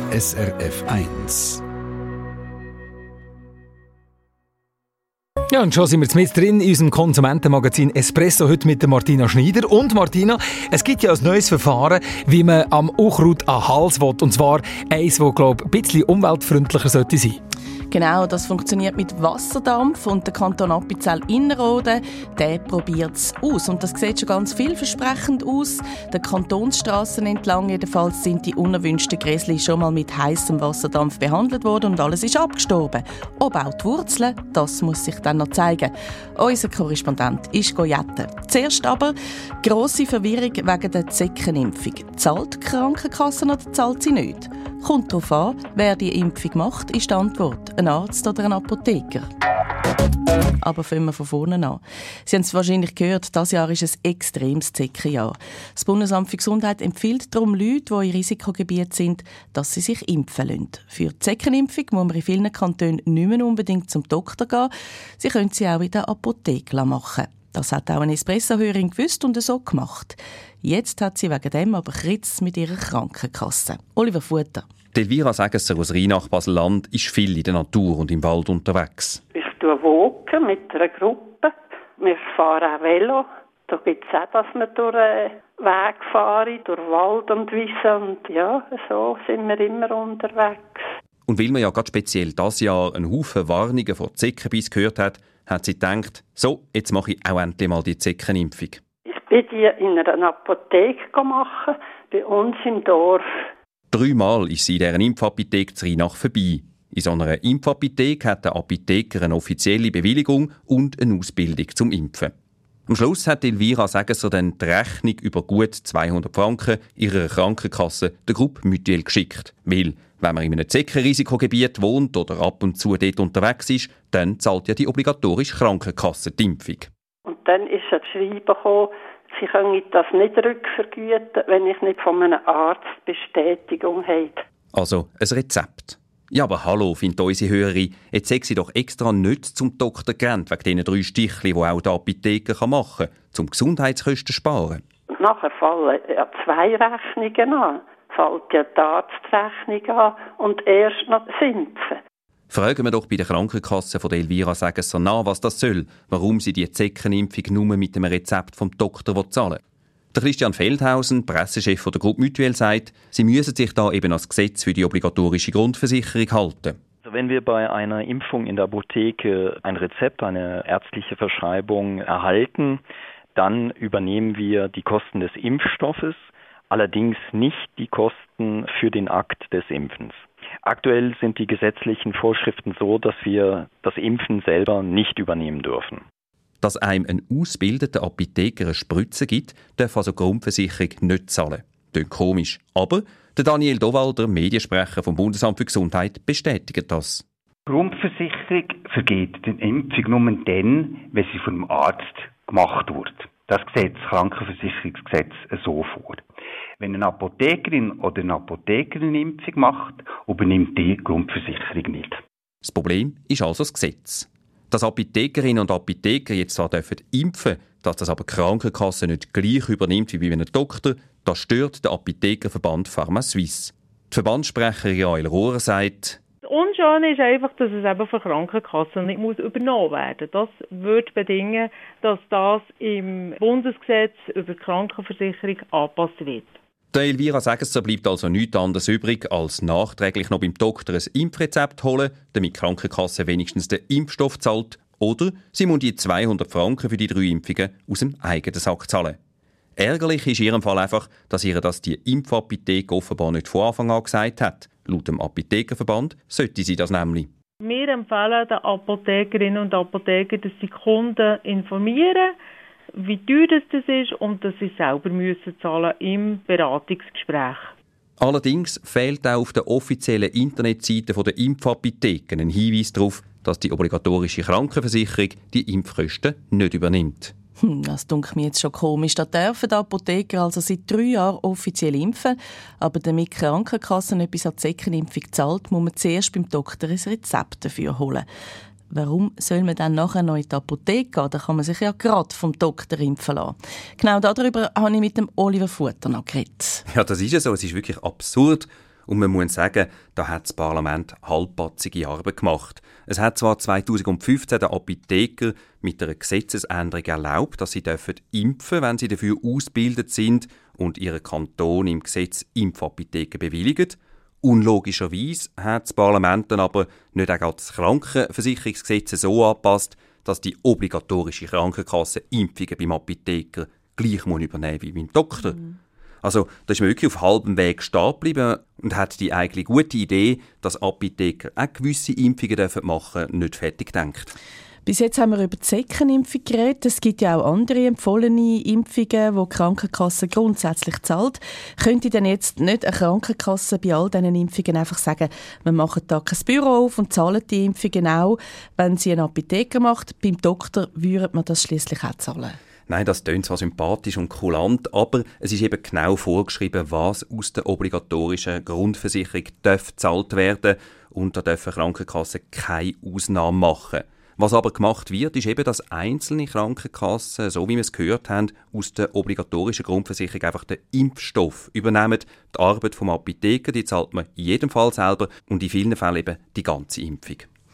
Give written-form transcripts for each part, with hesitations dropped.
SRF 1. Ja, und schon sind wir mit drin in unserem Konsumentenmagazin Espresso, heute mit der Martina Schneider. Und Martina, es gibt ja ein neues Verfahren, wie man am Unkraut an den Hals will. Und zwar eins, das, glaube ich, ein bisschen umweltfreundlicher sollte sein. Genau, das funktioniert mit Wasserdampf und der Kanton Appenzell-Innerrhoden, der probiert es aus. Und das sieht schon ganz vielversprechend aus. Der Kantonsstrassen entlang jedenfalls sind die unerwünschten Gräsli schon mal mit heißem Wasserdampf behandelt worden und alles ist abgestorben. Ob auch die Wurzeln, das muss sich dann noch zeigen. Unser Korrespondent ist jetten. Zuerst aber grosse Verwirrung wegen der Zeckenimpfung. Zahlt die Krankenkasse oder zahlt sie nicht? Kommt darauf an, wer die Impfung macht, ist die Antwort. Ein Arzt oder ein Apotheker. Aber fangen wir von vorne an. Sie haben es wahrscheinlich gehört, dieses Jahr ist ein extremes Zeckenjahr. Das Bundesamt für Gesundheit empfiehlt darum Leuten, die in Risikogebieten sind, dass sie sich impfen lassen. Für die Zeckenimpfung muss man in vielen Kantonen nicht mehr unbedingt zum Doktor gehen. Sie können sie auch in der Apotheke machen. Das hat auch eine Espresso-Hörerin gewusst und so gemacht. Jetzt hat sie wegen dem aber Kritz mit ihrer Krankenkasse. Oliver Futter. Elvira Sägesser aus Rheinach, Basel-Land, ist viel in der Natur und im Wald unterwegs. Ich walke mit einer Gruppe. Wir fahren auch Velo. Da gibt es auch, dass wir durch Weg fahren, durch Wald und Wiese. Und ja, so sind wir immer unterwegs. Und weil man ja gerade speziell dieses Jahr einen Haufen Warnungen vor Zeckenbiss gehört hat, hat sie gedacht, so, jetzt mache ich auch endlich mal die Zeckenimpfung. Ich bin die in einer Apotheke machen, bei uns im Dorf. 3-mal ist sie in dieser Impfapotheke zu Rheinach vorbei. In so einer Impfapotheke hat der Apotheker eine offizielle Bewilligung und eine Ausbildung zum Impfen. Am Schluss hat Elvira Sägesser dann die Rechnung über gut 200 Franken ihrer Krankenkasse der Gruppe Mutuelle geschickt. Weil, wenn man in einem Zeckenrisikogebiet wohnt oder ab und zu dort unterwegs ist, dann zahlt ja die obligatorische Krankenkasse die Impfung. Und dann ist ein Schreiben gekommen, sie können das nicht rückvergüten, wenn ich nicht von einem Arzt Bestätigung habe. Also ein Rezept. Ja, aber hallo, findet unsere Hörerin, jetzt sei sie doch extra nicht zum Doktor gerannt, wegen diesen 3 Stichchen, die auch der Apotheker machen kann, um Gesundheitskosten zu sparen. Und nachher fallen ja 2 Rechnungen an. Fällt ja die Arztrechnung an und erst noch das Impfen. Fragen wir doch bei der Krankenkasse von Elvira Sägesser nach, was das soll, warum sie die Zeckenimpfung nur mit dem Rezept vom Doktor zahlen will. Der Christian Feldhausen, Pressechef der Gruppe Mutuelle, sagt, sie müssen sich da eben ans Gesetz für die obligatorische Grundversicherung halten. Also wenn wir bei einer Impfung in der Apotheke ein Rezept, eine ärztliche Verschreibung erhalten, dann übernehmen wir die Kosten des Impfstoffes, allerdings nicht die Kosten für den Akt des Impfens. Aktuell sind die gesetzlichen Vorschriften so, dass wir das Impfen selber nicht übernehmen dürfen. Dass einem ein ausgebildeter Apotheker eine Spritze gibt, darf also die Grundversicherung nicht zahlen. Klingt komisch. Aber der Daniel Dowalder, Mediensprecher vom Bundesamt für Gesundheit, bestätigt das. Die Grundversicherung vergeht die Impfung nur dann, wenn sie vom Arzt gemacht wird. Das sieht das Krankenversicherungsgesetz so vor. Wenn eine Apothekerin oder ein Apotheker eine Impfung macht, übernimmt die Grundversicherung nicht. Das Problem ist also das Gesetz. Dass Apothekerinnen und Apotheker jetzt zwar impfen dürfen, dass das aber die Krankenkasse nicht gleich übernimmt wie bei einem Doktor, das stört den Apothekerverband PharmaSuisse. Die Verbandssprecherin Jael Rohrer sagt, das Unschöne ist einfach, dass es eben von Krankenkassen nicht übernommen werden muss. Das würde bedingen, dass das im Bundesgesetz über die Krankenversicherung angepasst wird. Der Elvira Sägesser bleibt also nichts anderes übrig, als nachträglich noch beim Doktor ein Impfrezept holen, damit die Krankenkasse wenigstens den Impfstoff zahlt. Oder sie muss die 200 Franken für die 3 Impfungen aus dem eigenen Sack zahlen. Ärgerlich ist in ihrem Fall einfach, dass ihr das die Impfapotheke offenbar nicht von Anfang an gesagt hat. Laut dem Apothekerverband sollte sie das nämlich. Wir empfehlen den Apothekerinnen und Apothekern, dass sie Kunden informieren, wie teuer das ist und dass sie selber zahlen im Beratungsgespräch. Allerdings fehlt auch auf der offiziellen Internetseite der Impfapotheken ein Hinweis darauf, dass die obligatorische Krankenversicherung die Impfkosten nicht übernimmt. Das dunkelt mir jetzt schon komisch. Da dürfen die Apotheker also seit 3 Jahren offiziell impfen. Aber damit die Krankenkasse etwas an die Zeckenimpfung zahlt, muss man zuerst beim Doktor ein Rezept dafür holen. Warum soll man dann nachher noch in die Apotheke gehen? Da kann man sich ja gerade vom Doktor impfen lassen. Genau darüber habe ich mit dem Oliver Futter noch geredet. Ja, das ist ja so. Es ist wirklich absurd. Und man muss sagen, da hat das Parlament halbpatzige Arbeit gemacht. Es hat zwar 2015 den Apotheker mit einer Gesetzesänderung erlaubt, dass sie impfen dürfen, wenn sie dafür ausgebildet sind und ihren Kanton im Gesetz Impfapotheken bewilligt. Unlogischerweise hat das Parlament dann aber nicht auch das Krankenversicherungsgesetz so angepasst, dass die obligatorische Krankenkasse Impfungen beim Apotheker gleich übernehmen muss wie beim Doktor. Also da ist man wirklich auf halbem Weg stehen geblieben und hat die eigentlich gute Idee, dass Apotheker auch gewisse Impfungen machen dürfen, nicht fertig gedacht. Bis jetzt haben wir über die Zeckenimpfung geredet. Es gibt ja auch andere empfohlene Impfungen, die die Krankenkasse grundsätzlich zahlt. Könnte denn jetzt nicht eine Krankenkasse bei all diesen Impfungen einfach sagen, wir machen da kein Büro auf und zahlen die Impfungen auch, wenn sie einen Apotheker macht? Beim Doktor würde man das schliesslich auch zahlen. Nein, das klingt zwar sympathisch und kulant, aber es ist eben genau vorgeschrieben, was aus der obligatorischen Grundversicherung gezahlt werden darf, und da dürfen Krankenkassen keine Ausnahme machen. Was aber gemacht wird, ist eben, dass einzelne Krankenkassen, so wie wir es gehört haben, aus der obligatorischen Grundversicherung einfach den Impfstoff übernehmen. Die Arbeit vom Apotheker, die zahlt man in jedem Fall selber und in vielen Fällen eben die ganze Impfung.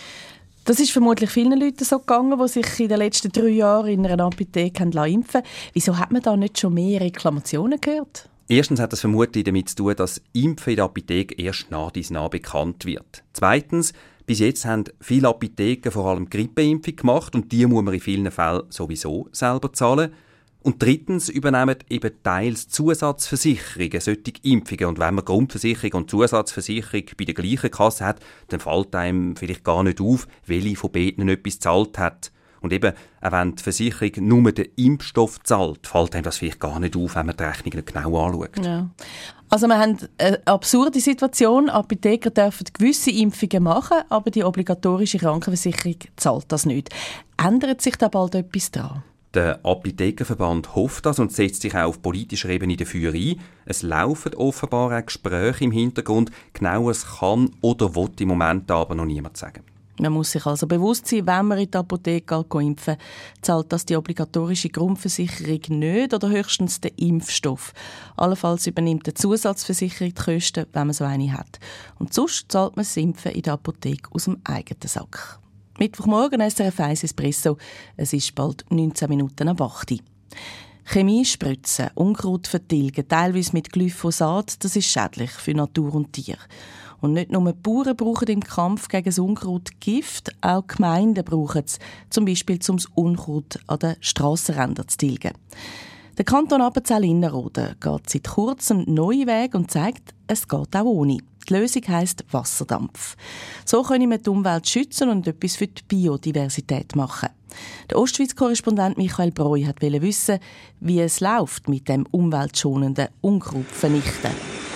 Das ist vermutlich vielen Leuten so gegangen, die sich in den letzten 3 Jahren in einer Apotheke impfen lassen. Wieso hat man da nicht schon mehr Reklamationen gehört? Erstens hat das vermutlich damit zu tun, dass Impfen in der Apotheke erst nach dies nah bekannt wird. Zweitens, bis jetzt haben viele Apotheken vor allem Grippeimpfung gemacht und die muss man in vielen Fällen sowieso selber zahlen. Und drittens übernehmen eben teils Zusatzversicherungen solche Impfungen. Und wenn man Grundversicherung und Zusatzversicherung bei der gleichen Kasse hat, dann fällt einem vielleicht gar nicht auf, welche von beiden etwas gezahlt hat. Und eben, auch wenn die Versicherung nur den Impfstoff zahlt, fällt einem das vielleicht gar nicht auf, wenn man die Rechnung nicht genau anschaut. Ja. Also wir haben eine absurde Situation. Apotheker dürfen gewisse Impfungen machen, aber die obligatorische Krankenversicherung zahlt das nicht. Ändert sich da bald etwas daran? Der Apothekerverband hofft das und setzt sich auch auf politischer Ebene dafür ein. Es laufen offenbar auch Gespräche im Hintergrund. Genaues kann oder will im Moment aber noch niemand sagen. Man muss sich also bewusst sein, wenn man in die Apotheke impfen will, zahlt das die obligatorische Grundversicherung nicht oder höchstens den Impfstoff. Allenfalls übernimmt die Zusatzversicherung die Kosten, wenn man so eine hat. Und sonst zahlt man das Impfen in der Apotheke aus dem eigenen Sack. Mittwochmorgen SRF 1 Espresso. Es ist bald 19 Minuten nach 8 Uhr. Chemie spritzen, Unkraut vertilgen, teilweise mit Glyphosat, das ist schädlich für Natur und Tier. Und nicht nur die Bauern brauchen im Kampf gegen das Unkraut Gift, auch die Gemeinden brauchen es, zum Beispiel um das Unkraut an den Strassenrändern zu tilgen. Der Kanton Appenzell-Innerrhoden geht seit kurzem neue Wege und zeigt, es geht auch ohne. Die Lösung heisst Wasserdampf. So können wir die Umwelt schützen und etwas für die Biodiversität machen. Der Ostschweiz-Korrespondent Michael Breu wollte wissen, wie es läuft mit dem umweltschonenden Unkrautvernichten.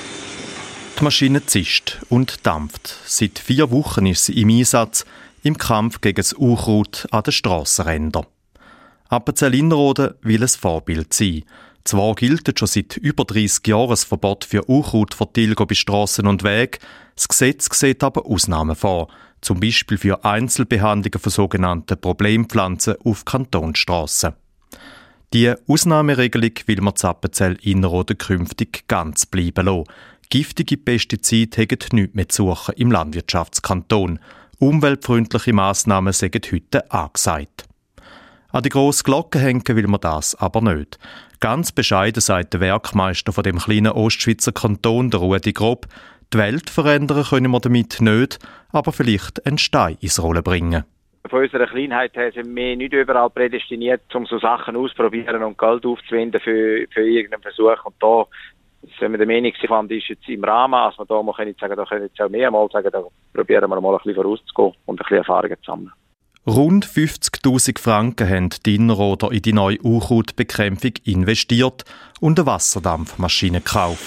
Die Maschine zischt und dampft. Seit 4 Wochen ist sie im Einsatz im Kampf gegen das Unkraut an den Strassenrändern. Appenzell-Innerrhoden will ein Vorbild sein. Zwar gilt schon seit über 30 Jahren das Verbot für Unkrautvertilgung bei Strassen und Wegen. Das Gesetz sieht aber Ausnahmen vor. Zum Beispiel für Einzelbehandlungen von sogenannten Problempflanzen auf Kantonsstrassen. Die Ausnahmeregelung will man in Appenzell-Innerrhoden künftig ganz bleiben lassen. Giftige Pestizide haben nichts mehr zu suchen im Landwirtschaftskanton. Umweltfreundliche Massnahmen sind heute angesagt. An die grosse Glocke hängen will man das aber nicht. Ganz bescheiden sagt der Werkmeister von dem kleinen Ostschweizer Kanton, der Rudi Grob, die Welt verändern können wir damit nicht, aber vielleicht einen Stein ins Rollen bringen. Von unserer Kleinheit her sind wir nicht überall prädestiniert, um so Sachen auszuprobieren und Geld aufzuwenden für irgendeinen Versuch. Und da sind wir der Meinung, ist jetzt im Rahmen, als wir da mal sagen, da können wir jetzt auch mehrmals sagen, da probieren wir mal ein bisschen vorauszugehen und ein bisschen Erfahrungen zu sammeln. Rund 50'000 Franken haben die Innerrhoder in die neue Unkrautbekämpfung investiert und eine Wasserdampfmaschine gekauft.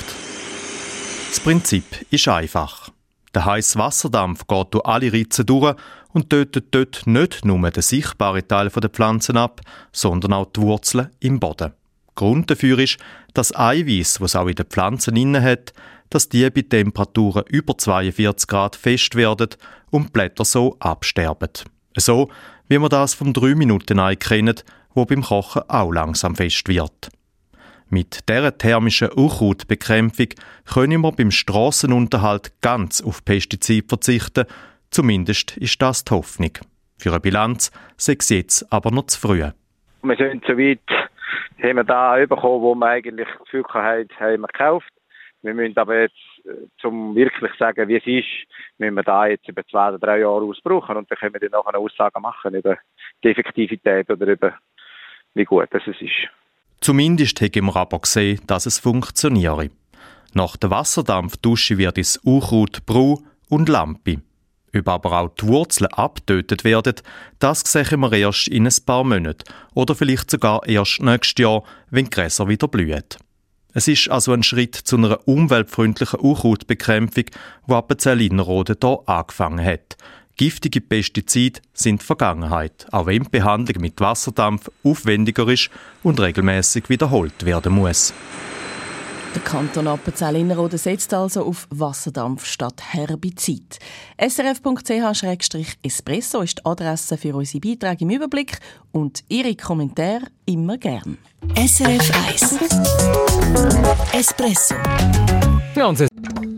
Das Prinzip ist einfach. Der heisse Wasserdampf geht durch alle Ritzen durch und tötet dort nicht nur den sichtbaren Teil der Pflanzen ab, sondern auch die Wurzeln im Boden. Grund dafür ist, dass Eiweiß, das es auch in den Pflanzen inne hat, dass die bei Temperaturen über 42 Grad fest werden und die Blätter so absterben. So, wie wir das vom 3-Minuten-Ei kennen, wo beim Kochen auch langsam fest wird. Mit dieser thermischen Unkrautbekämpfung können wir beim Strassenunterhalt ganz auf Pestizide verzichten. Zumindest ist das die Hoffnung. Für eine Bilanz sei es jetzt aber noch zu früh. Wir sind so weit, haben wir da bekommen, wo wir eigentlich das Gefühl haben, haben wir gekauft. Wir müssen aber jetzt, um wirklich zu sagen, wie es ist, müssen wir da jetzt über 2 oder 3 Jahre ausbrauchen und dann können wir dann noch eine Aussage machen über die Effektivität oder über wie gut es ist. Zumindest haben wir aber gesehen, dass es funktioniere. Nach der Wasserdampfdusche wird es Unkraut, Brau und Lampe. Ob aber auch die Wurzeln abgetötet werden, das sehen wir erst in ein paar Monaten oder vielleicht sogar erst nächstes Jahr, wenn die Gräser wieder blühen. Es ist also ein Schritt zu einer umweltfreundlichen Unkrautbekämpfung, die Appenzell Innerrhoden hier angefangen hat. Giftige Pestizide sind Vergangenheit, auch wenn die Behandlung mit Wasserdampf aufwendiger ist und regelmäßig wiederholt werden muss. Der Kanton Appenzell Innerrhoden setzt also auf Wasserdampf statt Herbizid. srf.ch/espresso ist die Adresse für unsere Beiträge im Überblick und Ihre Kommentare immer gern. SRF 1 Espresso. Ja, und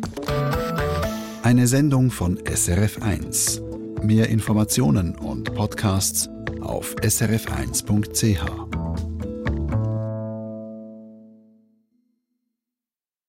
Eine Sendung von SRF 1. Mehr Informationen und Podcasts auf srf1.ch.